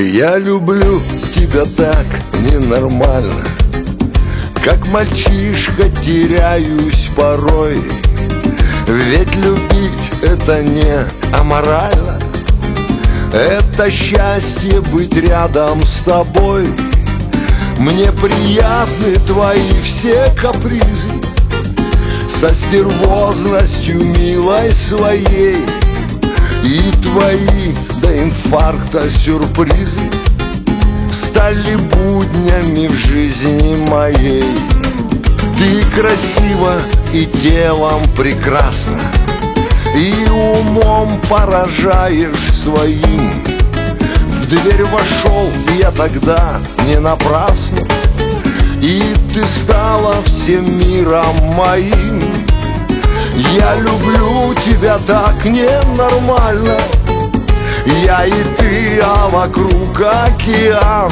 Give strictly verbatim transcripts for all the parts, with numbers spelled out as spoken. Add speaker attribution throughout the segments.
Speaker 1: Я люблю тебя так ненормально, как мальчишка теряюсь порой. Ведь любить это не аморально, это счастье быть рядом с тобой. Мне приятны твои все капризы, со стервозностью милой своей. И твои до инфаркта сюрпризы стали буднями в жизни моей. Ты красива и телом прекрасна, и умом поражаешь своим. В дверь вошел я тогда не напрасно, и ты стала всем миром моим. Я люблю тебя так ненормально, я и ты, а вокруг океан,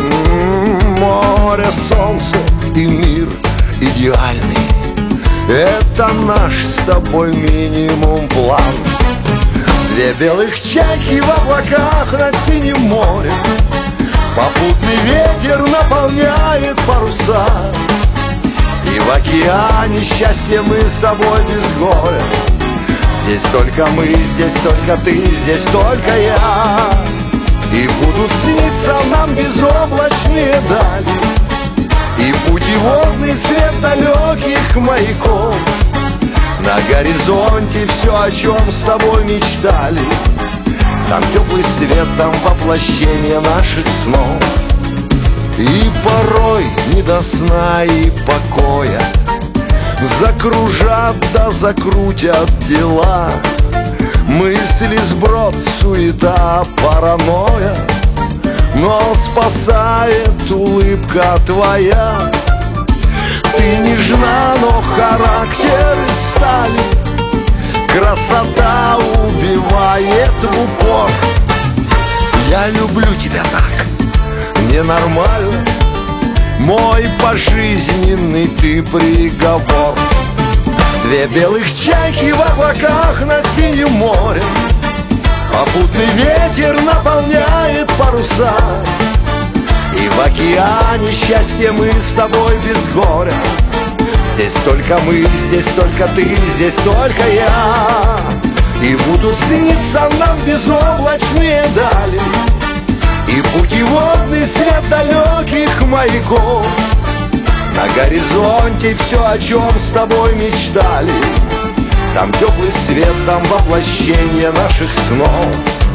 Speaker 1: море, солнце и мир идеальный. Это наш с тобой минимум план. Две белых чайки в облаках над синим морем, попутный ветер наполняет паруса. И в океане счастья мы с тобой без горя. Здесь только мы, здесь только ты, здесь только я. И будут сниться нам безоблачные дали, и путеводный свет далеких маяков. На горизонте все, о чем с тобой мечтали. Там теплый свет, там воплощение наших снов. И порой не до сна и покоя закружат да закрутят дела. Мысли сброд, суета, паранойя, но спасает улыбка твоя. Ты нежна, но характер из стали, красота убивает в упор. Я люблю тебя так ненормально, мой пожизненный ты приговор. Две белых чайки в облаках над синим морем, попутный ветер наполняет паруса. И в океане счастья мы с тобой без горя. Здесь только мы, здесь только ты, здесь только я. И будут сниться нам безоблачные дали, и путеводный свет далеких маяков. На горизонте все, о чем с тобой мечтали. Там теплый свет, там воплощение наших снов.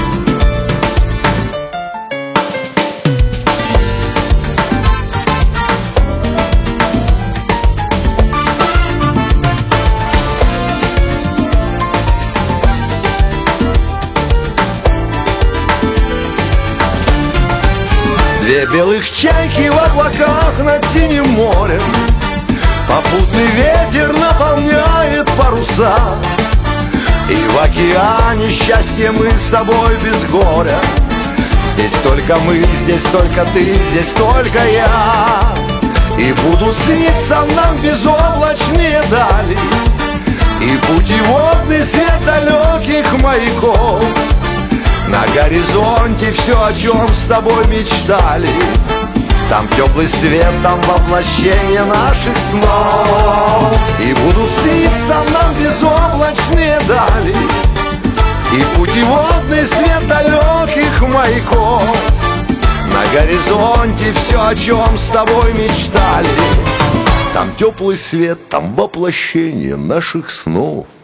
Speaker 1: Две белых чайки в облаках над синим морем, попутный ветер наполняет паруса. И в океане счастья мы с тобой без горя. Здесь только мы, здесь только ты, здесь только я. И будут сниться нам безоблачные дали, и путеводный свет далеких маяков. На горизонте все, о чем с тобой мечтали. Там теплый свет, там воплощение наших снов. И будут сниться нам безоблачные дали, и путеводный свет далеких маяков. На горизонте все, о чем с тобой мечтали. Там теплый свет, там воплощение наших снов.